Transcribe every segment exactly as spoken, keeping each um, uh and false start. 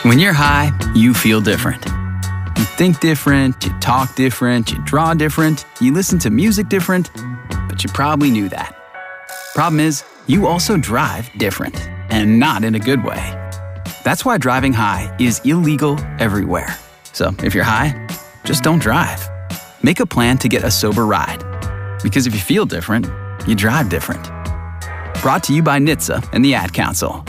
When you're high, you feel different. You think different, you talk different, you draw different, you listen to music different, but you probably knew that. Problem is, you also drive different, and not in a good way. That's why driving high is illegal everywhere. So if you're high, just don't drive. Make a plan to get a sober ride. Because if you feel different, you drive different. Brought to you by N H T S A and the Ad Council.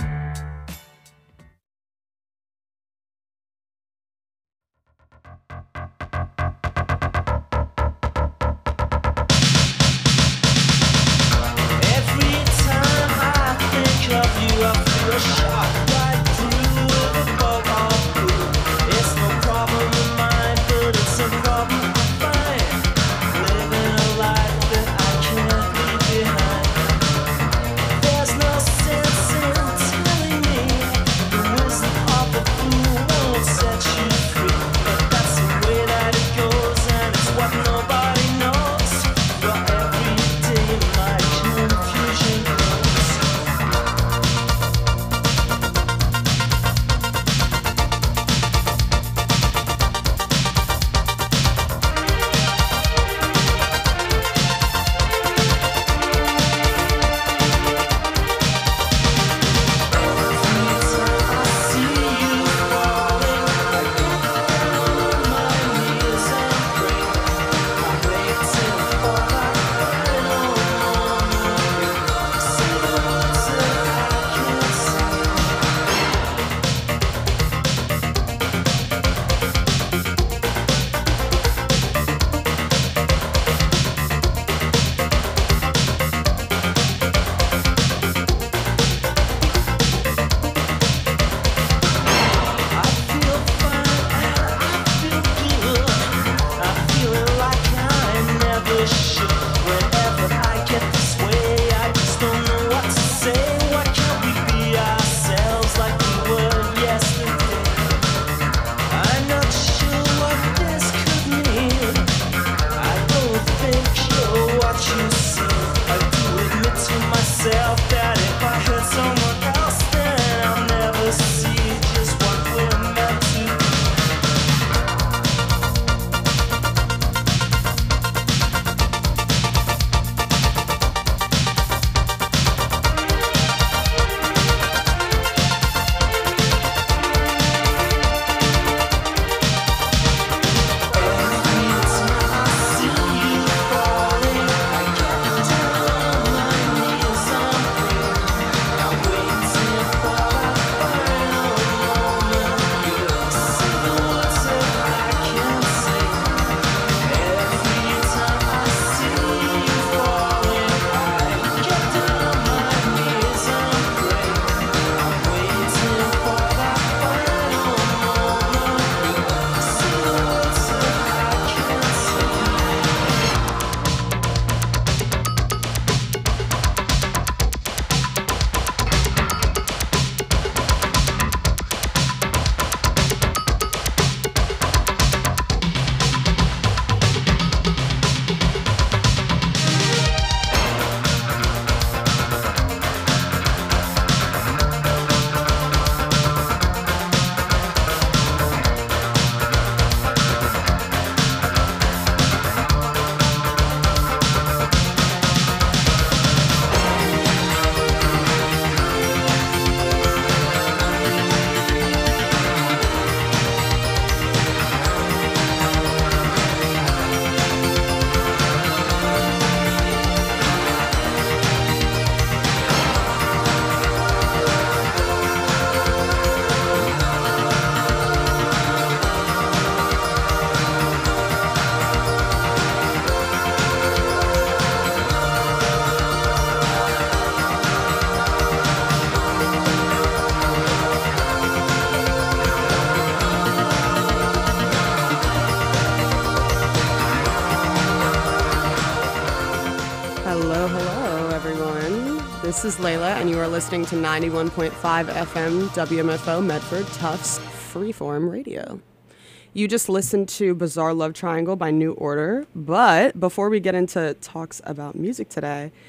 This is Layla, and you are listening to ninety-one point five F M W M F O Medford Tufts Freeform Radio. You just listened to Bizarre Love Triangle by New Order, but before we get into talks about music today,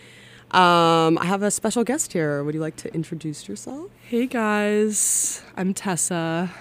Um, I have a special guest here. Would you like to introduce yourself? Hey guys, I'm Tessa.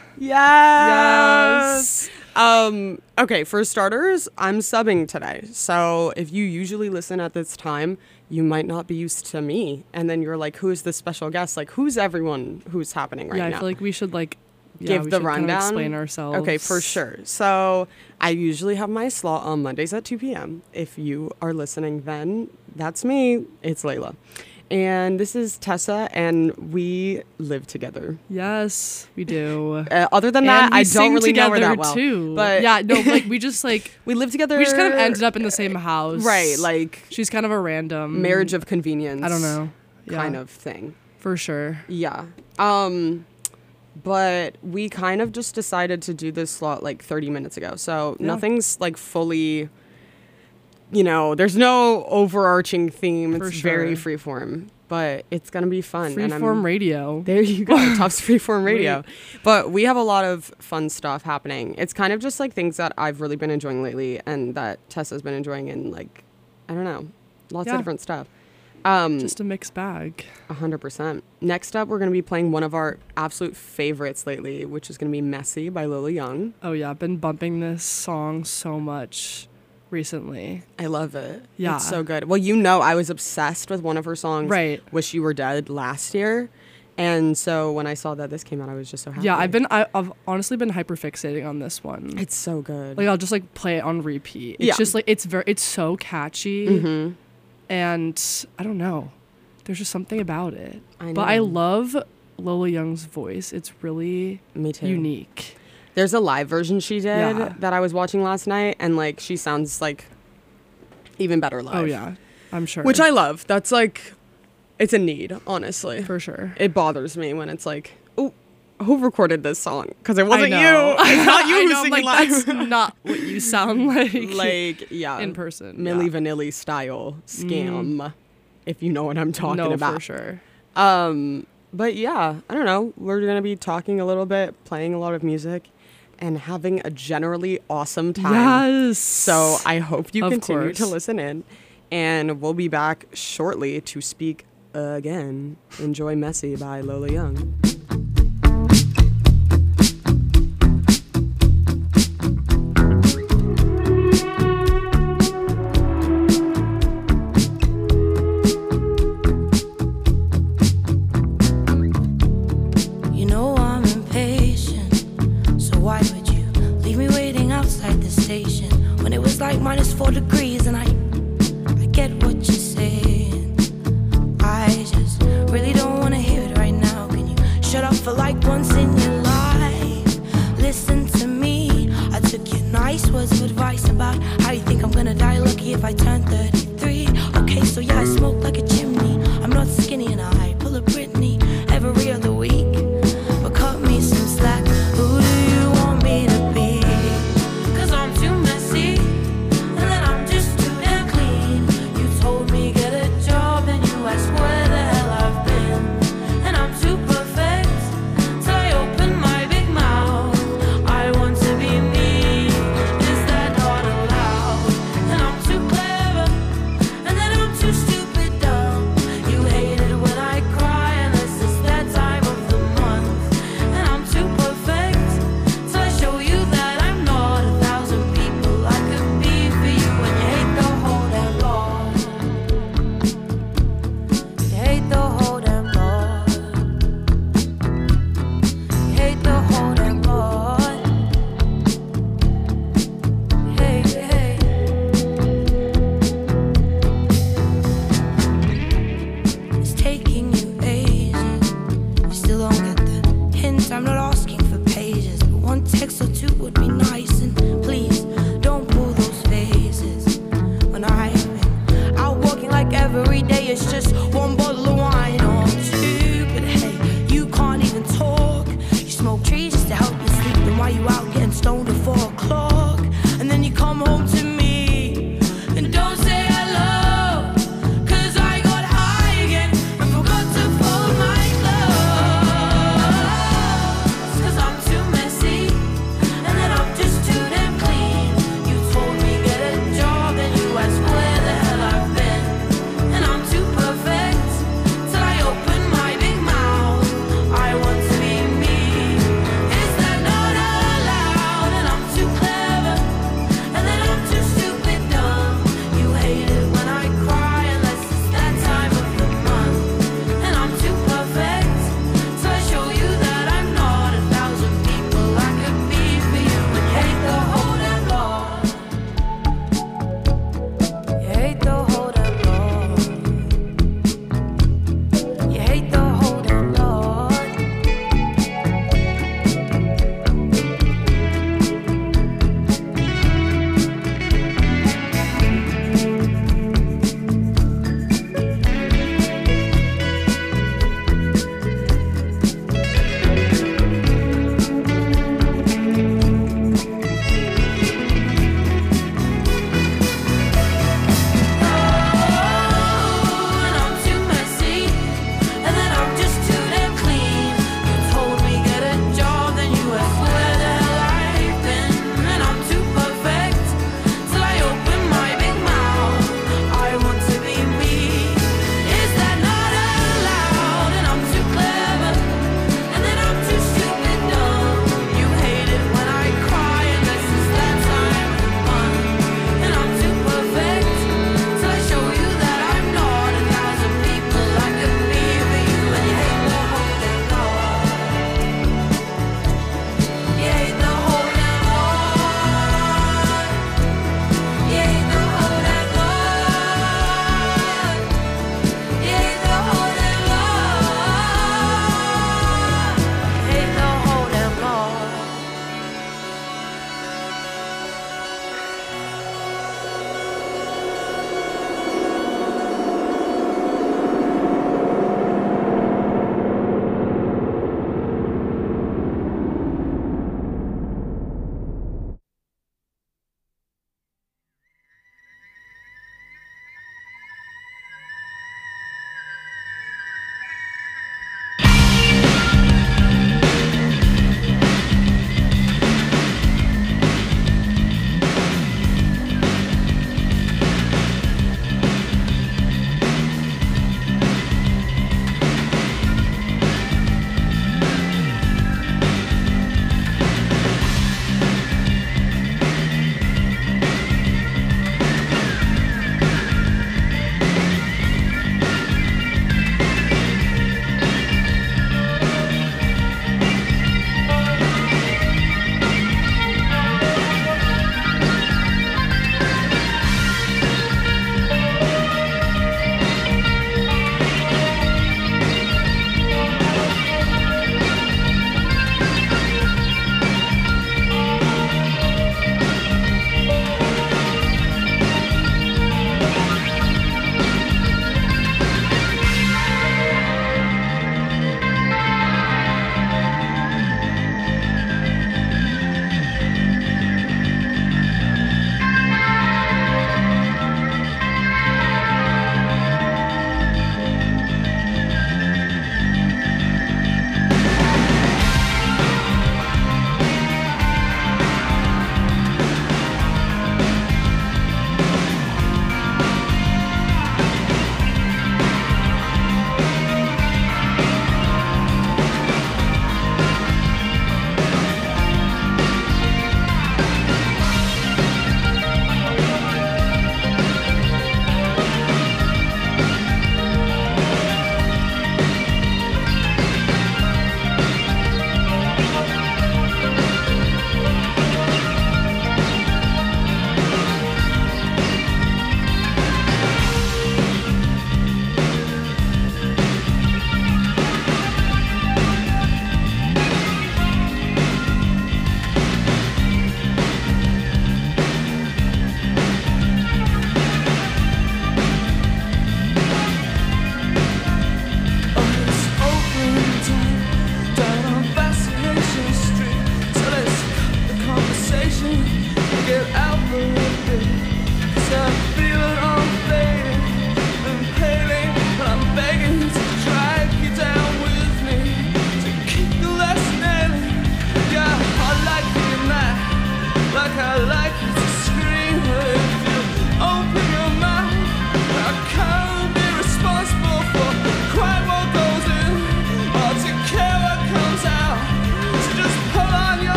Yes. Yes. Um, okay, for starters, I'm subbing today. So if you usually listen at this time, you might not be used to me. And then you're like, who's this special guest? Like, who's everyone who's happening right yeah, now? I feel like we should like yeah, give we the should rundown. Kind of explain ourselves. Okay, for sure. So I usually have my slot on Mondays at two p.m. If you are listening then, that's me. It's Layla. And this is Tessa, and we live together. Yes, we do. Uh, other than that, I don't really know her that well. Too. But yeah, no, like we just like we live together. We just kind of ended up in the same house, right? Like she's kind of a random marriage of convenience. I don't know, yeah. kind of thing. For sure. Yeah. Um, but we kind of just decided to do this slot like thirty minutes ago, so yeah. Nothing's like fully. You know, there's no overarching theme. It's For sure. very freeform, but it's gonna be fun. Freeform radio. There you go, Tufts Freeform Radio. But we have a lot of fun stuff happening. It's kind of just like things that I've really been enjoying lately, and that Tessa's been enjoying, and like, I don't know, lots yeah. of different stuff. Um, just a mixed bag. A hundred percent. Next up, we're gonna be playing one of our absolute favorites lately, which is gonna be "Messy" by Lola Young. Oh yeah, I've been bumping this song so much recently. I love it. Yeah. It's so good. Well, you know, I was obsessed with one of her songs, right. Wish You Were Dead, last year. And so when I saw that this came out, I was just so happy. Yeah, I've been, I, I've honestly been hyperfixating on this one. It's so good. Like, I'll just like play it on repeat. It's yeah. just like, it's very, it's so catchy. Mm-hmm. And I don't know. There's just something about it. I know. But I love Lola Young's voice. It's really Me too. unique. There's a live version she did Yeah. that I was watching last night, and like she sounds like even better live. Oh yeah, I'm sure. Which I love. That's like, it's a need, honestly. For sure. It bothers me when it's like, oh, who recorded this song? Because it wasn't you. I It's not you I who's know, singing like, live. That's not what you sound like. Like, yeah. In person. Milli yeah. Vanilli style scam, Mm. if you know what I'm talking no, about. for sure. Um, but yeah, I don't know. We're going to be talking a little bit, playing a lot of music, and having a generally awesome time. Yes. So I hope you Of continue course. to listen in. And we'll be back shortly to speak again. Enjoy Messy by Lola Young. Like minus four degrees, and I, I get what you're saying. I just really don't wanna hear it right now. Can you shut up for like once in your life? Listen to me. I took your nice words of advice about how you think I'm gonna die lucky if I turn thirty-three. Okay, so yeah, I smoke like a chimney. I'm not skinny and I pull a Britney every other week. But cut me some slack. Who do you want me to be? Cause I'm too messy.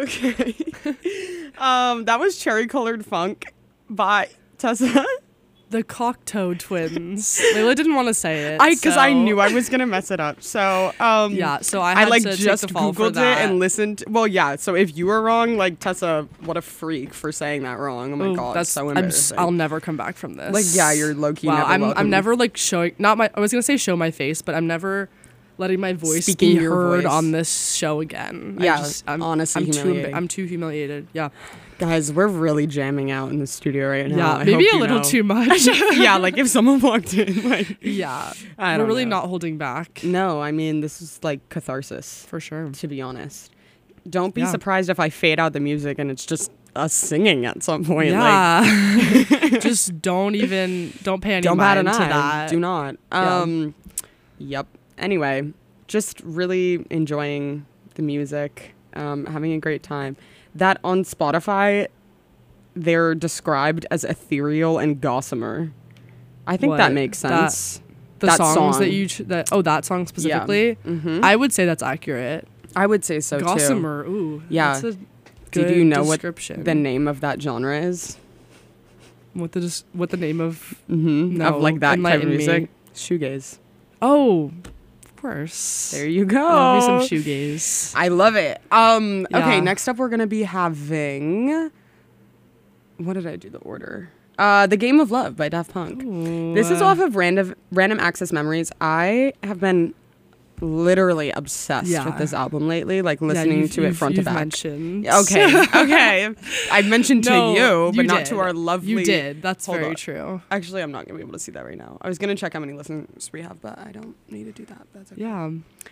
Okay. um, that was Cherry Colored Funk by Tessa. The Cocteau Twins. Layla didn't want to say it. I because so. I knew I was gonna mess it up. So um, Yeah, so I I had like to just take the fall for googled it that. and listened. Well, yeah. So if you were wrong, like Tessa, what a freak for saying that wrong. Oh my Oh, god, that's so I'm, s- embarrassing. I'll never come back from this. Like, yeah, you're low-key Wow, never I'm welcome. I'm never like showing not my I was gonna say show my face, but I'm never letting my voice Speaking be your heard voice. on this show again. Yeah, I just, I'm, honestly I'm too, humiliating. I'm too humiliated. Yeah, Guys, we're really jamming out in the studio right now. yeah, I maybe hope a you little know. too much. Yeah, like if someone walked in, like Yeah, I we're don't really know. not holding back No, I mean this is like catharsis. for sure. To be honest, don't be Yeah. surprised if I fade out the music and it's just us singing at some point. Yeah, just don't even don't pay Like, any don't bat mind an to eye. that. Do not. Yeah. Um, yep. Anyway, just really enjoying the music, um, having a great time. That on Spotify, they're described as ethereal and gossamer. I think that What? makes That- sense. The That songs song. that you ch- that oh that song specifically, hmm I would say that's accurate. I would say so too. Gossamer, ooh, Yeah. That's a Did good you know what description. the name of that genre is? what the des- what the name of? Mm-hmm. No, of like that type of enlighten me. music. Shoegaze. Oh, of course. There you go. Love me some shoegaze. I love it. Um, okay, Yeah. next up we're gonna be having. What did I do the order? Uh, The Game of Love by Daft Punk. This is Ooh. off of Random Random Access Memories. I have been literally obsessed Yeah. with this album lately, like Yeah, listening you've- to it you've- front to you've back. Mentioned. Okay, okay. I mentioned to No, you, but you not did. to our lovely. You did. That's Hold very on. true. Actually, I'm not gonna be able to see that right now. I was gonna check how many listens we have, but I don't need to do that. That's okay. Yeah.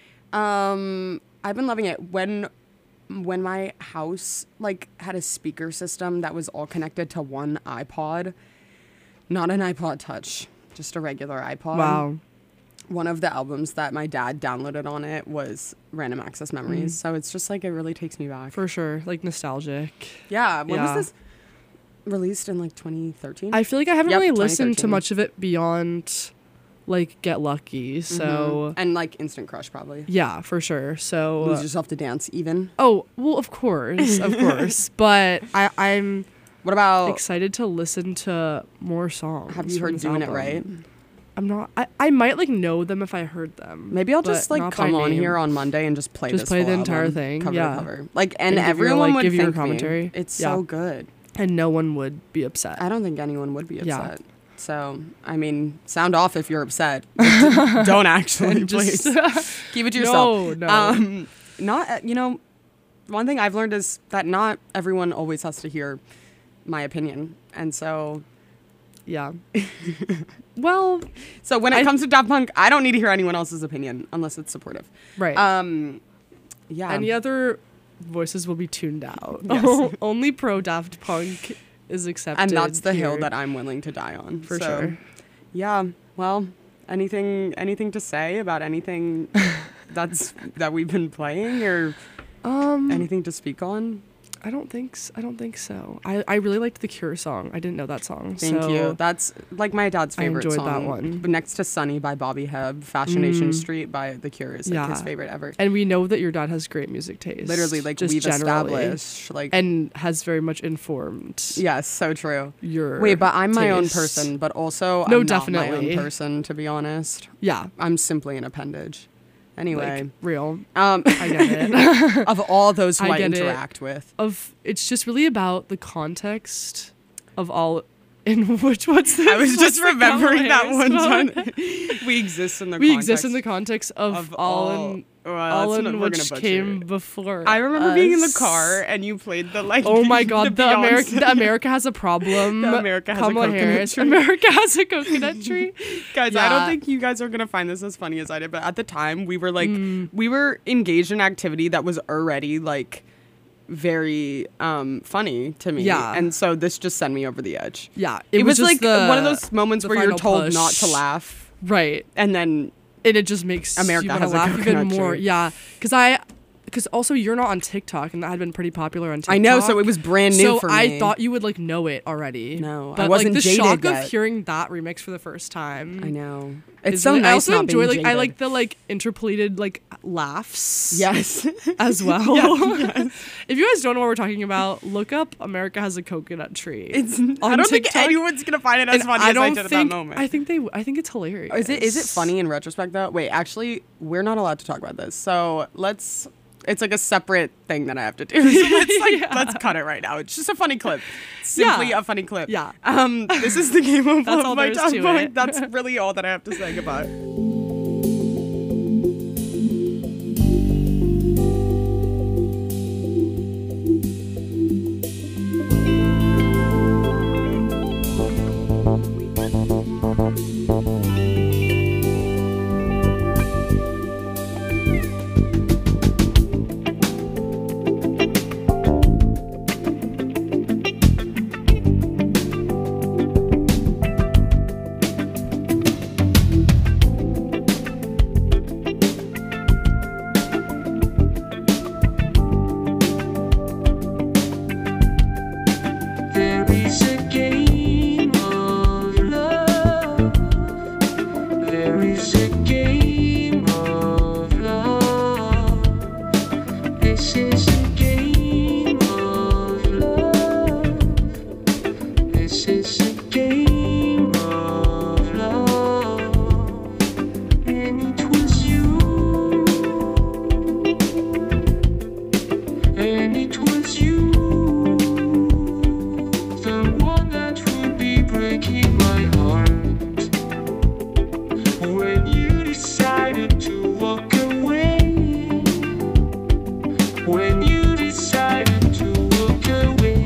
Um, I've been loving it. When when my house like had a speaker system that was all connected to one iPod, not an iPod Touch, just a regular iPod. Wow. One of the albums that my dad downloaded on it was Random Access Memories. Mm. So it's just like it really takes me back. For sure. Like nostalgic. yeah. When Yeah. was this released in like twenty thirteen? I feel like I haven't Yep, really listened to twenty thirteen. much of it beyond like Get Lucky. So Mhm. and like Instant Crush probably. yeah, for sure. So Lose Yourself to Dance even. oh, well, of course, of course. But I, I'm What about excited to listen to more songs. Have you from heard this Doing It album. Right? I'm not. I, I might like know them if I heard them. Maybe I'll but just like not by come on name. here on Monday and just play Just this play full the entire album, thing, cover yeah. to cover. Like, and, And give your, everyone like, would give your thank me. commentary. It's Yeah. so good. and no one would be upset. I don't think anyone would be Yeah. upset. So, I mean, sound off if you're upset. But don't actually, Just- please. Keep it to yourself. No, no. Um, not, uh, you know, one thing I've learned is that not everyone always has to hear my opinion. And so, Yeah. Well, so when it I- comes to Daft Punk, I don't need to hear anyone else's opinion unless it's supportive. right. Um, yeah. Any other voices will be tuned out. Yes. Only pro Daft Punk is accepted. and that's the hill here. that I'm willing to die on. For So, sure. Yeah. Well, anything anything to say about anything that's that we've been playing or Um, anything to speak on? I don't think s- I don't think so. I, I really liked the Cure song. I didn't know that song. Thank so you. That's like my dad's I favorite enjoyed song. that one. But next to Sunny by Bobby Hebb, Fascination Mm. Street by The Cure is like his Yeah. favorite ever. And we know that your dad has great music taste. Literally, like just we've generally, established, like and has very much informed yes, so true. your Wait, but I'm my own taste. person, but also No, I'm not my definitely. own person, to be honest. Yeah, I'm simply an appendage. Anyway, like real. um, I get it. of all those who I I, get it. interact with. Of it's just really about the context of all in which what's the I was what's just the remembering that Kamala one Harris time. quote? We exist in the We context exist in the context of, of all, all, in well, all that's in not- we're gonna which butcher came it. before. I remember being in the us. car and you played the like. Oh my god, the, Beyonce- America the America has a problem. The America Has a Kamala Coconut Harris. Tree. America has a coconut tree. Guys, I don't Yeah. think you guys are gonna find this as funny as I did, but at the time we were like, Mm. we were engaged in activity that was already like very um funny to me. Yeah. and so this just sent me over the edge. Yeah, It, was, just like the, one of those moments the where you're final told push. not to laugh, Right. and then And it just makes America you wanna Has a laugh even Coconut more. Tree. Yeah, because I because also you're not on TikTok, and that had been pretty popular on TikTok. I know, so it was brand new so for me. I thought you would like know it already. No, I but wasn't like the jaded shock yet. of hearing that remix for the first time. I know. It's is so really- nice I also not enjoy being like I jaded. like the like interpolated like laughs. Yes. As well. Yeah, If you guys don't know what we're talking about, look up "America Has a Coconut Tree." It's. on I don't think TikTok. anyone's gonna find it as And funny I as don't I did at that think moment. I think they. I think it's hilarious. Is it is it funny in retrospect though? Wait, actually, we're not allowed to talk about this. So let's. It's like a separate thing that I have to do. So let's like Yeah. let's cut it right now. It's just a funny clip. Simply Yeah. a funny clip. Yeah. Um. This is the game of That's Love all by there is Tom to Boyd. it. That's really all that I have to say about it. There is a game of love. There is a game of love. This is a game of love. This is a game of love. And it was you. And it was you. The one that would be breaking my heart when you decided to walk away. When you decided to walk away.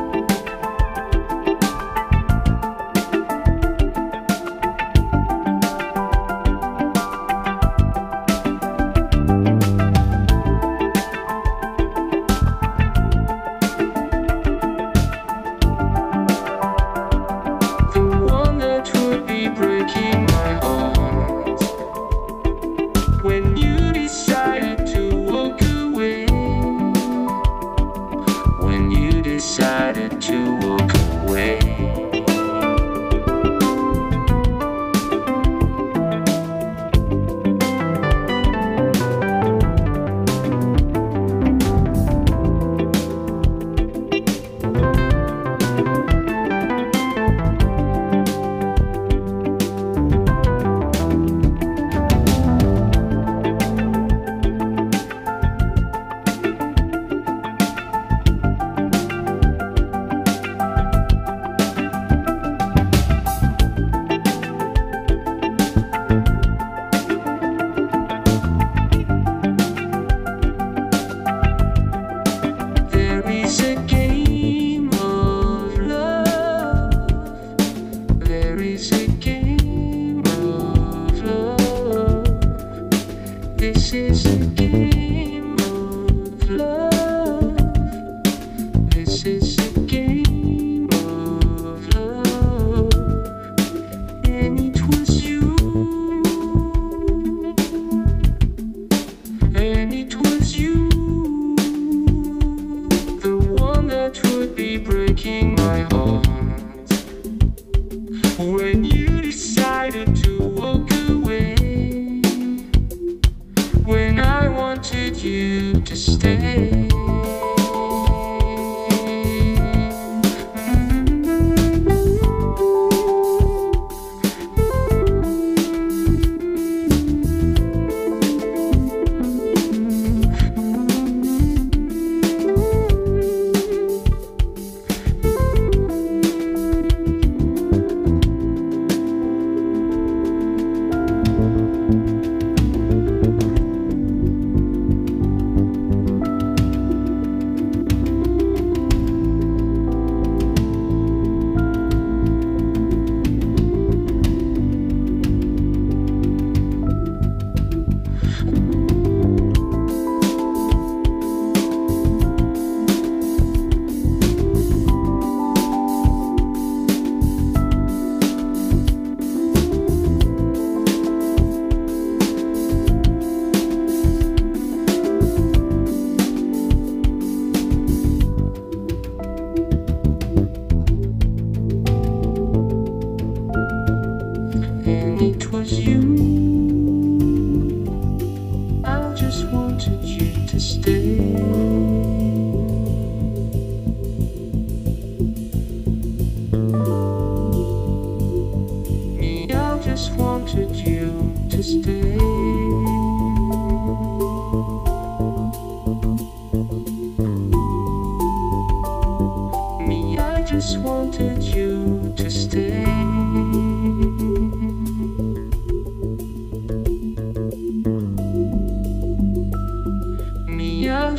The one that would be breaking my heart when you decided to walk away. When you decided to walk away. There is a game of love. There is a game of love. This is a game of love. This is a game of love. And it was you. And it was you. The one that would be breaking my heart when you decided to walk away. When I wanted you to stay.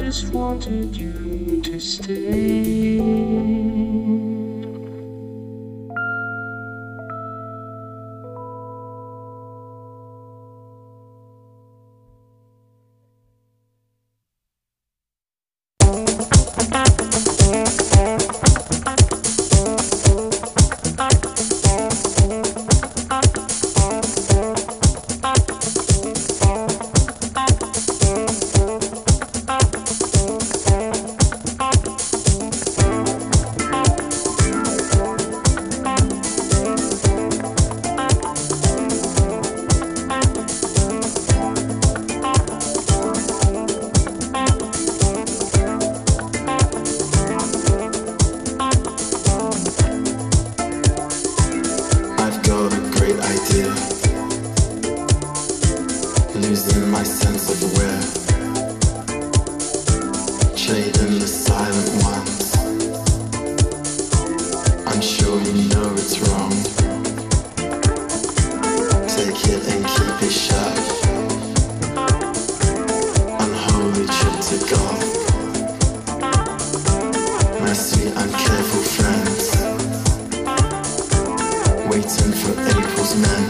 just wanted you to stay. Losing my sense of where, trading the silent ones. I'm sure you know it's wrong. Take it and keep it shut. Unholy trip to God. My sweet uncareful friends, waiting for April's men.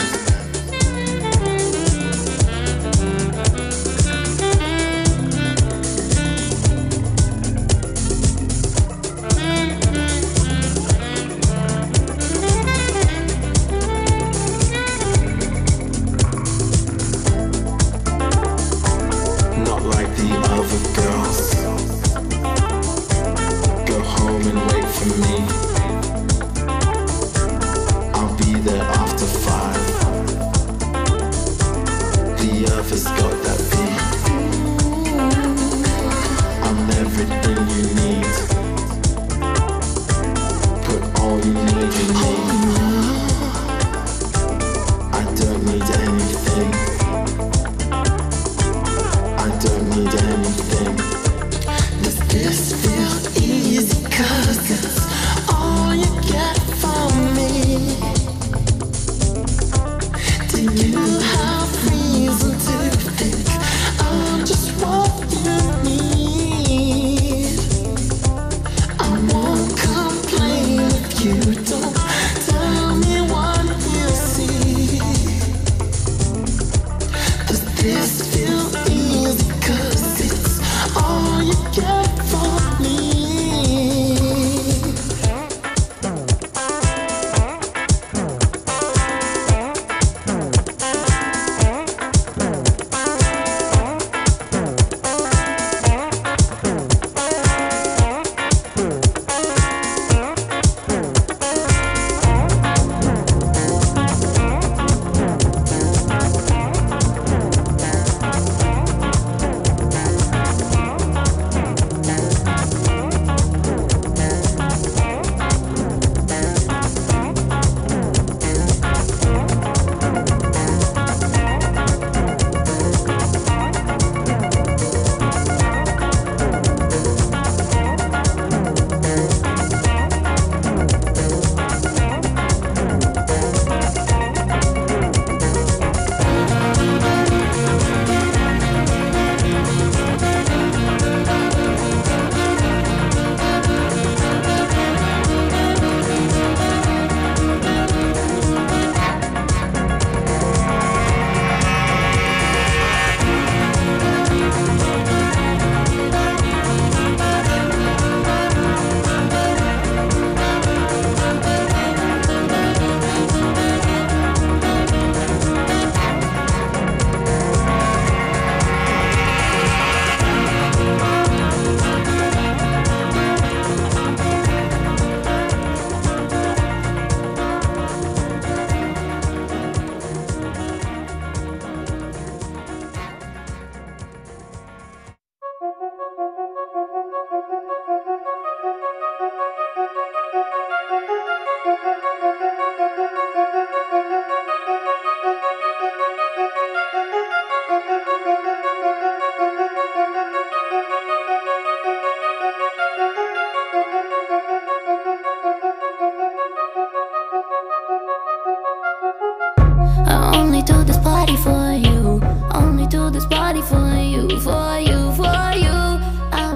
party for you, only do this party for you, for you, for you. I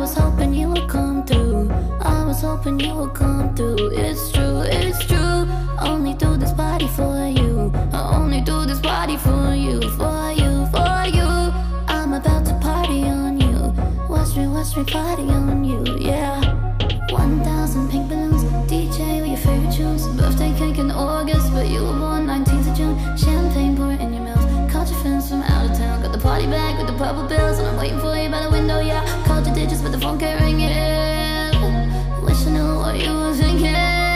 hoping you would come through. It's true, it's true. Only do this party for you. I only do this party for you, for you, for you. I'm about to party on you. Watch me, watch me party on you, yeah. One thousand pink balloons, D J with your favorite tunes. Birthday cake in August, but you were born nineteenth of June. Champagne pour in your mouth. Caught your friends from out of town. Got the party bag with the purple bills, and I'm waiting for you by the window, yeah. Called your digits, but the phone can't ring it. Wish I knew what you were thinking.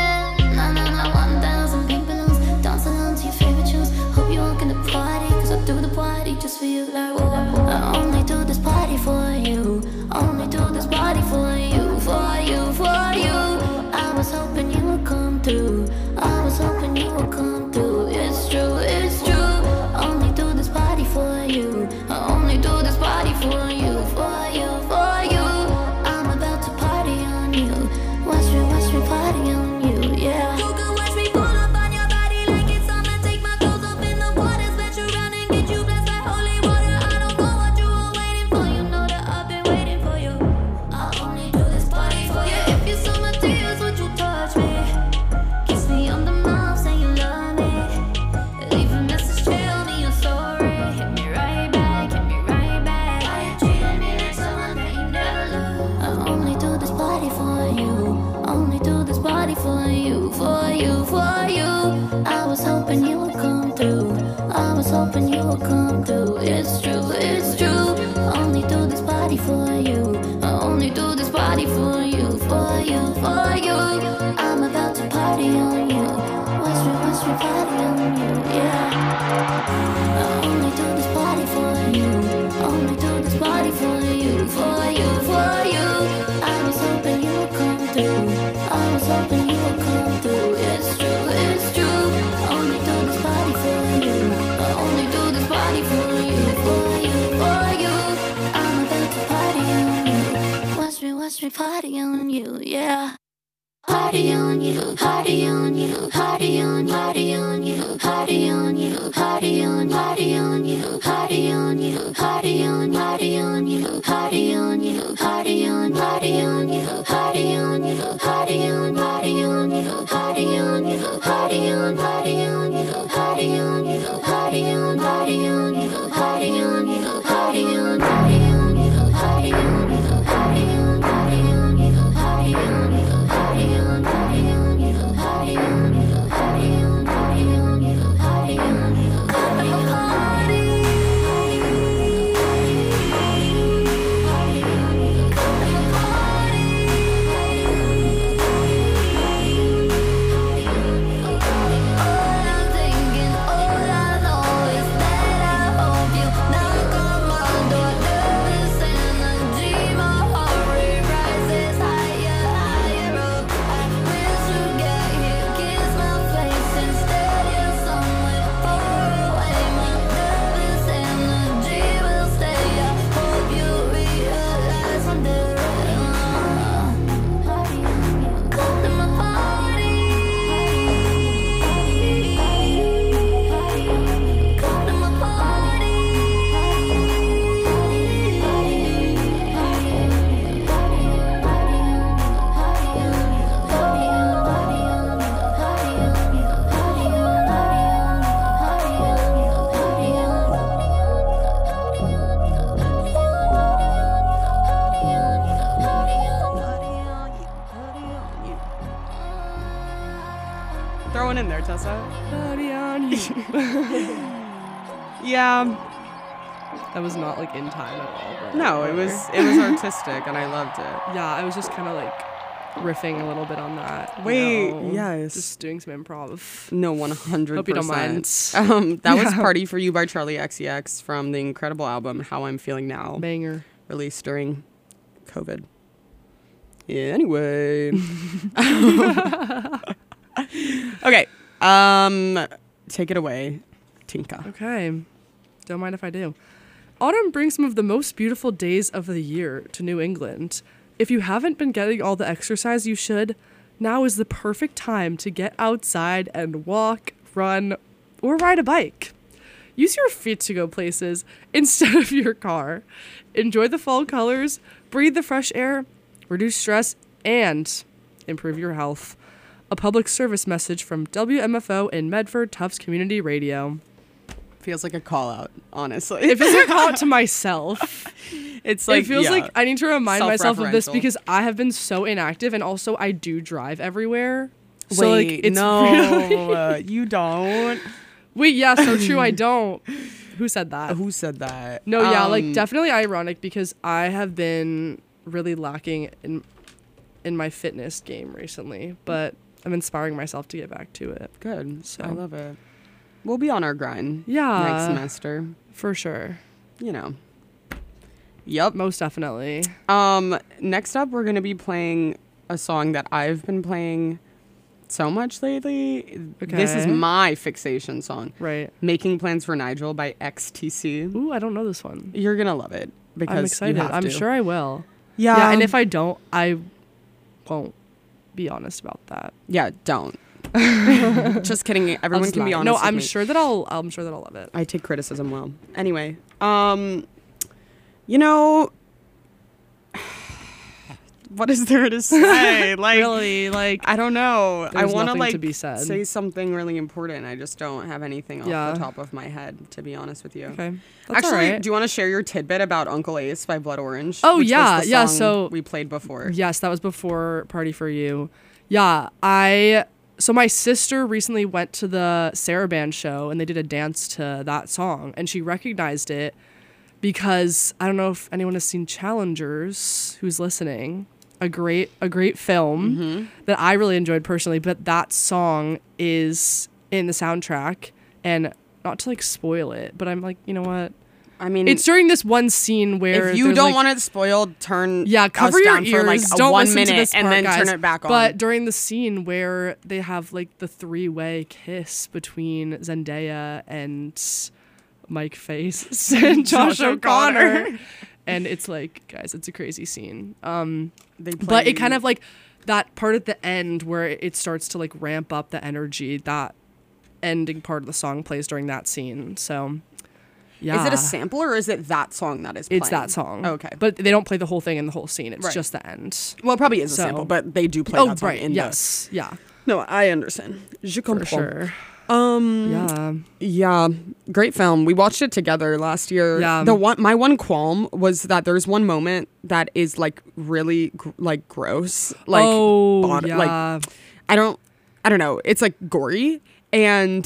Nah, nah, nah, one thousand pink balloons. Dance along to your favorite tunes. Hope you walk in the party, cause I do the party just for you. Like, whoa. I only do this party for you. Only do this party for you, for you, for you. I was hoping you would come through. I was hoping you would come through. It's true, it's true. Only do this party for you. I only do this party for you, for you, for you. I'm about to party on you. Watch me, watch me party on you, yeah. You can watch me pull up on your body like it's summer. Take my clothes off in the water, splash you around and get you blessed like holy water. I don't know what you were waiting for. You know that I've been waiting for you. I only do this party for you. If you saw my tears, would you touch me? Kiss me on the mouth, say you love me. Leave a message, tell me you're sorry. Hit me right back, hit me right back. Why you treating me like someone that you never loved? I only do this party for you. Only do this party for you, for you, for you. I was hoping you would come through. I was hoping you would come through. It's true, it's true. Only do this party for you. I only do this party for you, for you, for you. I'm about to party on you. Watch me, watch me party on you, yeah. I only do this party for you. Only do this party for you, for you, for you. I was hoping you would come through. I was hoping you would come through. It's true, it's true. Only do this party for you. I only do this party for you, for you, for you. I'm about to party on you. Watch me, watch me party on you, yeah. Party on you, party on you, party on, party on you, party on you, party on, party on you, party on you, party on, party on you, party on you, party on, party on you, party on you, party on, party on you, party on you, party on, party on you, party on you, party on, party on you, party on you, party on, party on you, party on you, party on, party on you, party on you. Party on, party on you, party on you, party on, party on you, party on you, party on party. All I'm thinking, all I know is that I hope you knock on my door, nervous and a dream of horror rises higher, higher up. I wish you get here, kiss my face instead. You're somewhere far away. My nervous energy will stay. I hope you realize I'm there. Come to my party. Come to my party. Throw one in there, Tessa. Party on you. Yeah. That was not like in time at all. But No, it was it was artistic and I loved it. Yeah, I was just kind of like riffing a little bit on that. you Wait, know, yes. Just doing some improv. No, one hundred percent. Hope you don't mind. Um, that was Yeah. Party for You by Charlie X C X from the incredible album How I'm Feeling Now, Banger. released during COVID. Yeah, anyway. Okay. Um, take it away, Tinka. Okay. Don't mind if I do. Autumn brings some of the most beautiful days of the year to New England. If you haven't been getting all the exercise you should, now is the perfect time to get outside and walk, run, or ride a bike. Use your feet to go places instead of your car. Enjoy the fall colors, breathe the fresh air, reduce stress, and improve your health. A public service message from W M F O and Medford Tufts Community Radio. Feels like a call out, honestly. It feels like a call out to myself. It's like it feels yeah. like I need to remind myself of this Self-referential. because I have been so inactive, and also I do drive everywhere. So Wait, like it's no, really uh, you don't. Wait, yeah, so true. I don't. Who said that? Who said that? No, yeah, Um, like definitely ironic because I have been really lacking in in my fitness game recently, but I'm inspiring myself to get back to it. Good. So. I love it. We'll be on our grind. Yeah. Next semester. For sure. You know. Yep. Most definitely. Um. Next up, we're gonna be playing a song that I've been playing so much lately. This is Okay. my fixation song. Right. Making Plans for Nigel by X T C. Ooh, I don't know this one. You're gonna love it because I'm excited. You have I'm to. sure I will. Yeah. Yeah, and if I don't, I won't be honest about that. yeah, don't. Just kidding. I'll Everyone just can be lie. honest. No, with I'm me. sure that I'll I'm sure that I'll love it. I take criticism well. Anyway, um, you know, what is there to say? Like, Really, like I don't know. I There's want to nothing like to be said. say something really important. I just don't have anything off Yeah. the top of my head, to be honest with you. okay. That's Actually, all right. do you want to share your tidbit about Uncle Ace by Blood Orange? Oh, which was yeah, the yeah, song so- we played before. Yes, that was before Party for You. Yeah, I so my sister recently went to the Sarah Band show and they did a dance to that song and she recognized it because I don't know if anyone has seen Challengers who's listening. A great a great film Mm-hmm. that I really enjoyed personally, but that song is in the soundtrack and not to like spoil it, but I'm like, you know what? I mean, It's during this one scene where if you there's, don't like, want it spoiled, turn yeah, cover us your down ears. for like a don't one listen minute to this and part, then guys. turn it back on. But during the scene where they have like the three-way kiss between Zendaya and Mike Face and Josh, Josh O'Connor, O'Connor. and it's like, guys, it's a crazy scene. Um, they but it play- kind of like that part at the end where it starts to like ramp up the energy. That ending part of the song plays during that scene. So. Yeah. Is it a sampler or is it that song that is playing? It's that song. Okay. But they don't play the whole thing in the whole scene. It's Right. just the end. Well, it probably is a So- sample, but they do play Oh, that song right. in Yes. Yeah. the... No, I understand. Je For comprends. sure. Um, Yeah. yeah, great film. We watched it together last year. Yeah. The one, my one qualm was that there's one moment that is like really gr- like gross. Like, oh, bod- yeah. like I don't, I don't know. It's like gory, and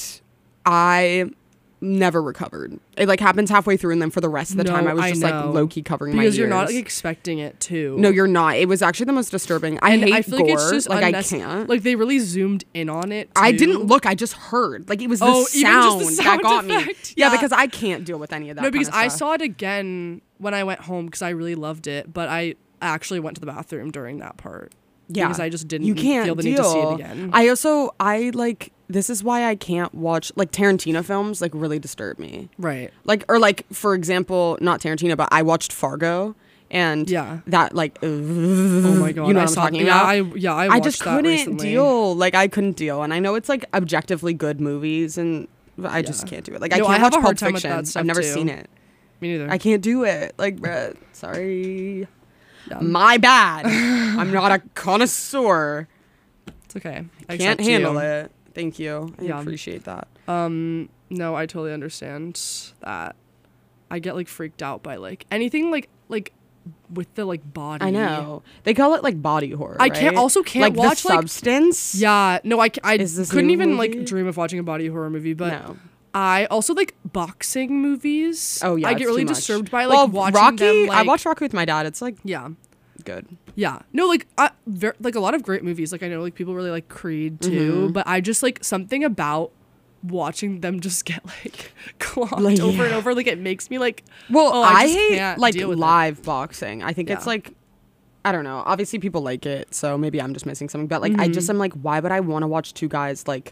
I never recovered. It like happens halfway through, and then for the rest of the No, time, I was I just know. like low key covering my because ears. you're not like expecting it to. no, you're not. It was actually the most disturbing. I And hate I feel gore. like it's just like I unnecess- can't. Like they really zoomed in on it. I too. didn't look. I just heard. Like it was the Oh, sound, even just the that sound got me. effect. Yeah, Yeah. because I can't deal with any of that. No, because kind of I stuff. saw it again when I went home because I really loved it, but I actually went to the bathroom during that part. Yeah, Because I just didn't you can't feel the deal. need to see it again. I also I like this is why I can't watch like Tarantino films. Like really disturb me. Right. Like or like for example, not Tarantino, but I watched Fargo, and Yeah. that like oh my God, you know I what I'm saw- talking yeah, about. I- yeah, I I watched just that couldn't recently. deal. Like I couldn't deal, and I know it's like objectively good movies, and I just Yeah. can't do it. Like I No, can't I have watch a hard Pulp time with Fiction. that stuff, I've never too. seen it. Me neither. I can't do it. Like, bruh, sorry. Yeah. My bad. I'm not a connoisseur. It's okay. I Can't accept handle you. it. Thank you. I Yeah. appreciate that. Um, no, I totally understand that. I get like freaked out by like anything like like with the like body. I know. They call it like body horror. I can't- right? also can't like watch, the like- substance. Yeah, no, I, c- I Is this couldn't new even movie? like dream of watching a body horror movie, but No. I also like boxing movies. Oh yeah. I it's get too really much. disturbed by like well, watching Rocky. them. Like, I watched Rocky with my dad. It's like Yeah, good. yeah. No, like I, ver- like a lot of great movies. Like I know like people really like Creed too, Mm-hmm. but I just like something about watching them just get like clocked Like, over and yeah. over. Like it makes me like. Well, oh, I, just hate can't like deal with it. live boxing. I think it's Yeah. like I don't know. Obviously, people like it, so maybe I'm just missing something. But like, Mm-hmm. I just am like, why would I want to watch two guys like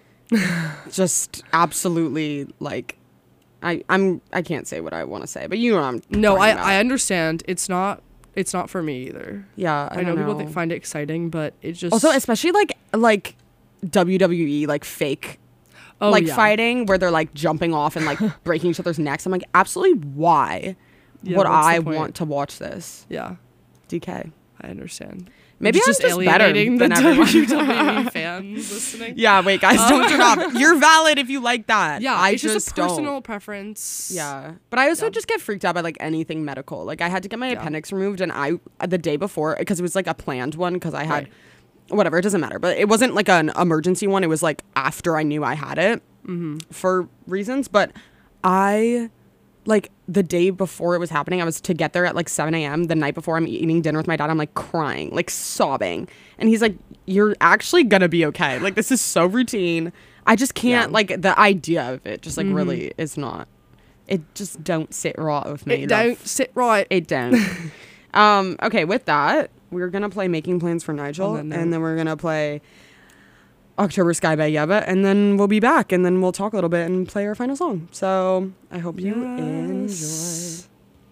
just absolutely like? I I'm I can't say what I want to say, but you know what I'm. No, talking I about. I understand. It's not. It's not for me either. Yeah, I, I, know don't people think, find it exciting, but it just Also, especially like like W W E like fake oh, like yeah. fighting where they're like jumping off and like breaking each other's necks. I'm like, absolutely why Yeah, would what's the I point? want to watch this? Yeah, D K. I understand. Maybe I'm just just better alienating than the everyone. W W E fans listening. Yeah, wait, guys, don't turn off. You're valid if you like that. Yeah, I it's just, just a personal don't. preference. Yeah, but I also Yeah. just get freaked out by like anything medical. Like I had to get my Yeah. appendix removed, and I the day before because it was like a planned one because I had Right. whatever. It doesn't matter, but it wasn't like an emergency one. It was like after I knew I had it Mm-hmm. for reasons. But I like the day before it was happening, I was to get there at like seven a.m. The night before I'm eating dinner with my dad, I'm like crying, like sobbing, and he's like, "You're actually gonna be okay. Like this is so routine. I just can't Yeah. like the idea of it. Just like Mhm. really is not." It just don't sit right with me. It love. don't sit right. It don't. um, okay, with that, we're gonna play Making Plans for Nigel, On that and note. then we're gonna play October Sky by Yeba, and then we'll be back, and then we'll talk a little bit and play our final song. So I hope you enjoy. Yes.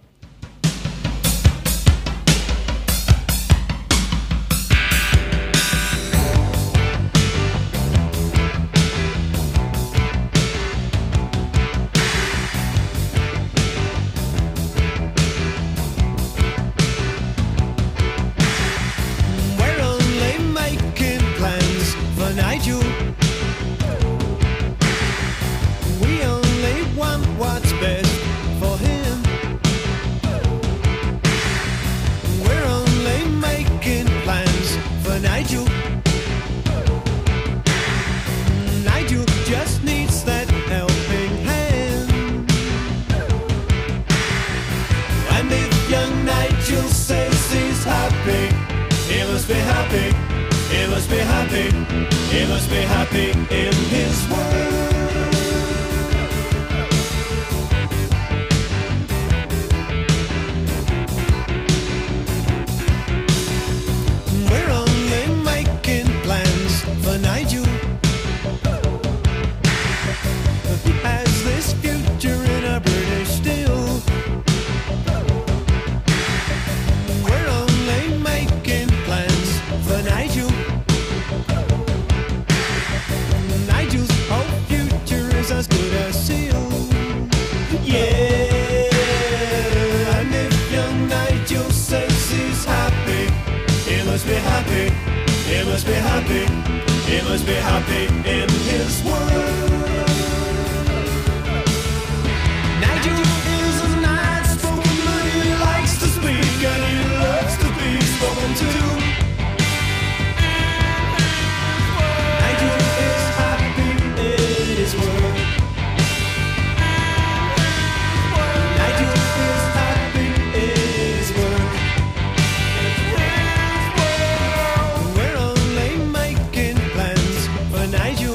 We're only making plans for Nigel. We only want what's best for him. We're only making plans for Nigel. Nigel just needs that helping hand. And if young Nigel says he's happy, he must be happy, he must be happy, he must be happy in his world. We're only making plans for Nigel. He has this future in a British steel. We're only making plans for Nigel. Nigel's whole future is as good as sealed. Yeah, and if young Nigel says he's happy, he must be happy, he must be happy, he must be happy in his world. Nigel is an outspoken, but he likes to speak and he loves to be spoken to. Nigel is happy in his world. Nigel is happy in his world. We're only making plans for Nigel.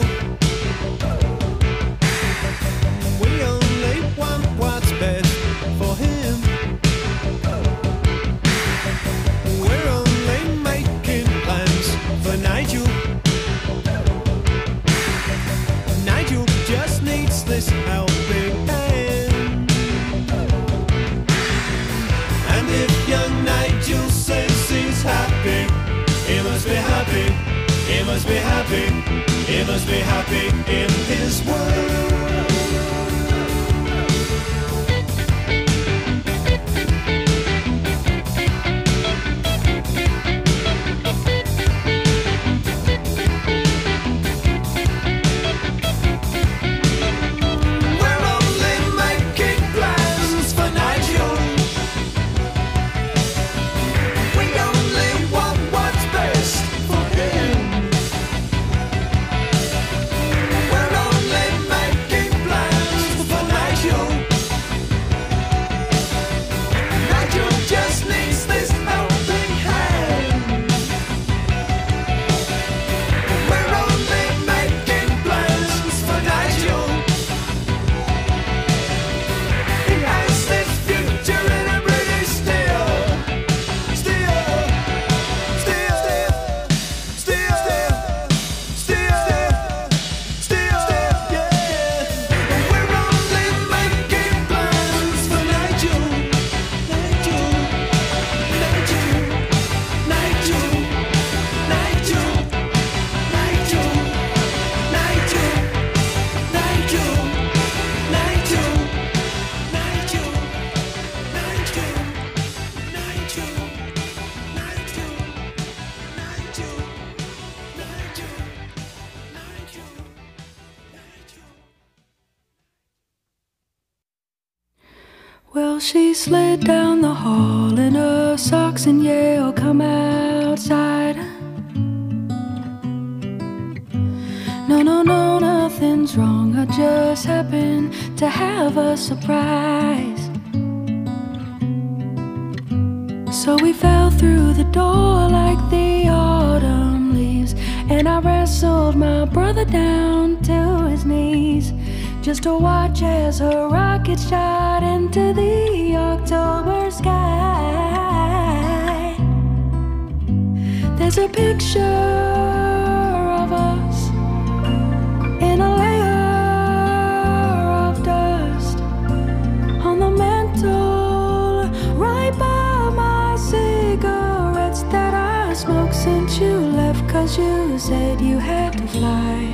We only want what's best for him. We're only making plans for Nigel. Nigel just needs this helping hand. And if young Nigel says he's happy, he must be happy, he must be happy, he must be happy in his world. We're only making plans for Nigel. We only want what's best for him. We're she slid down the hall in her socks and Yale come outside. No, no, no, nothing's wrong. I just happened to have a surprise. So we fell through the door like the autumn leaves, and I wrestled my brother down to his knees, just to watch as a rocket shot into the October sky. There's a picture of us in a layer of dust on the mantle, right by my cigarettes that I smoked since you left, 'cause you said you had to fly.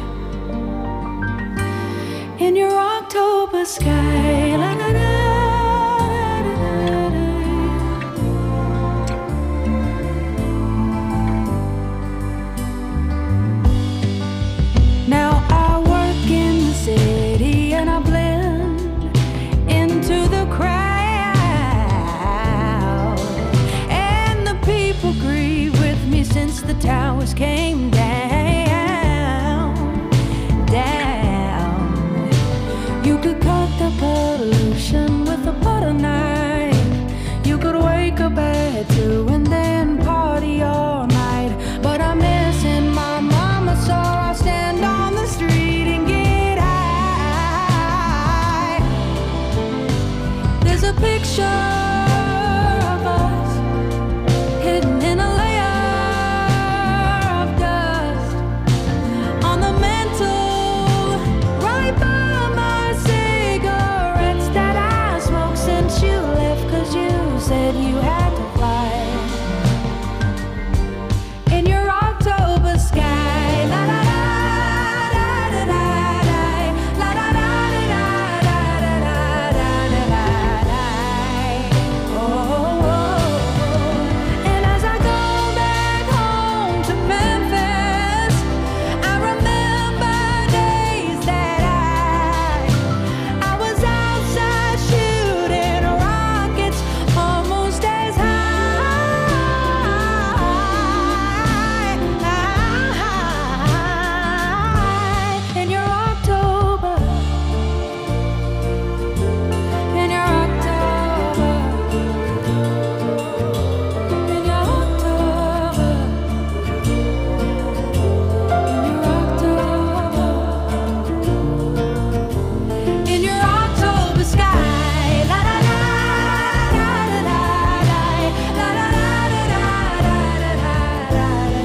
In your October sky, la la la. Now I work in the city and I blend into the crowd, and the people grieve with me since the towers came down, down. You could cut the pollution with a butter knife. You could wake up at two and then party all night. But I'm missing my mama, so I'll stand on the street and get high. There's a picture of us hidden in a layer of dust on the mantle, right by my cigarettes that I smoked since you left, 'cause you said you had to fly. In your October sky, la la la da da da da, la la la da da da da da da da da. Oh, and as I go back home to Memphis, I remember days that I I was outside shooting rockets almost as high. In your October, in your October, in your October, in your October, in your October sky, la la la da da da da, la la la da da da da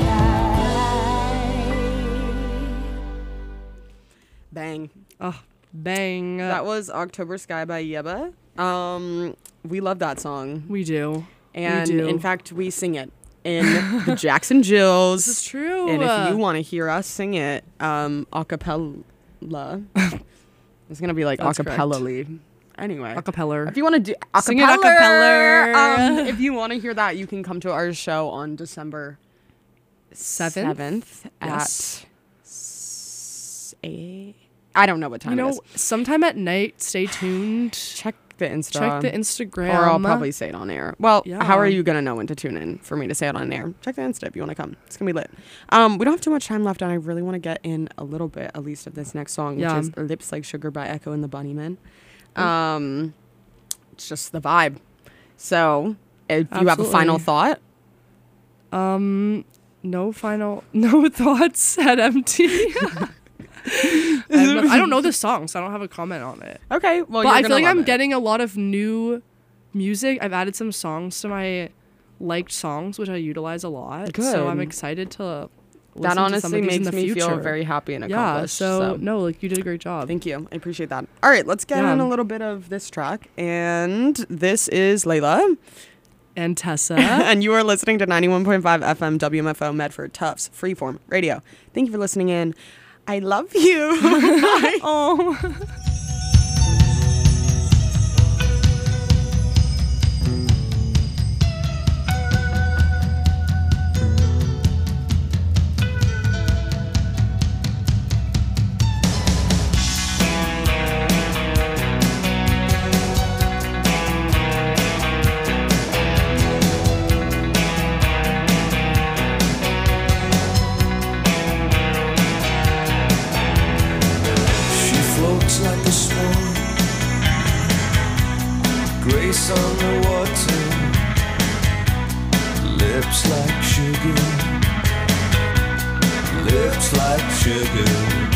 da. Bang. Oh, bang. That was October Sky by Yeba. Um, we love that song. We do. And we do. in fact, we sing it in the Jackson Jills. This is true. And if you want to hear us sing it um, a cappella, it's going to be like a That's cappella-ly. Anyway. Acapella. If you want to do a Sing it a cappella. um, if you want to hear that, you can come to our show on December Seventh? seventh Yes. at s- eight. I don't know what time You it know, is. sometime at night, stay tuned. Check the Insta. Check the Instagram. Or I'll probably say it on air. Well, Yeah. how are you going to know when to tune in for me to say it on air? Check the Insta if you want to come. It's going to be lit. Um, we don't have too much time left, and I really want to get in a little bit, at least, of this next song, Yeah. which is Lips Like Sugar by Echo and the Bunnymen. Um, it's just the vibe. So, if you have a final Absolutely. thought, Um, no final, no thoughts at empty. I, have no- I don't know this song, so I don't have a comment on it. okay. Well, but you're I feel gonna like love I'm it. getting a lot of new music. I've added some songs to my liked songs, which I utilize a lot. So I'm Good. excited to listen That to some honestly of these in makes the me feel future. very happy and Yeah, accomplished. so, no, like you did a great job. Thank you. I appreciate that. All right, let's get Yeah. in a little bit of this track. And this is Layla. And Tessa. And you are listening to ninety-one point five F M W M F O Medford Tufts Freeform Radio. Thank you for listening in. I love you. Bye. Oh. Thank looks like a swan. Grace on the water, lips like sugar, lips like sugar.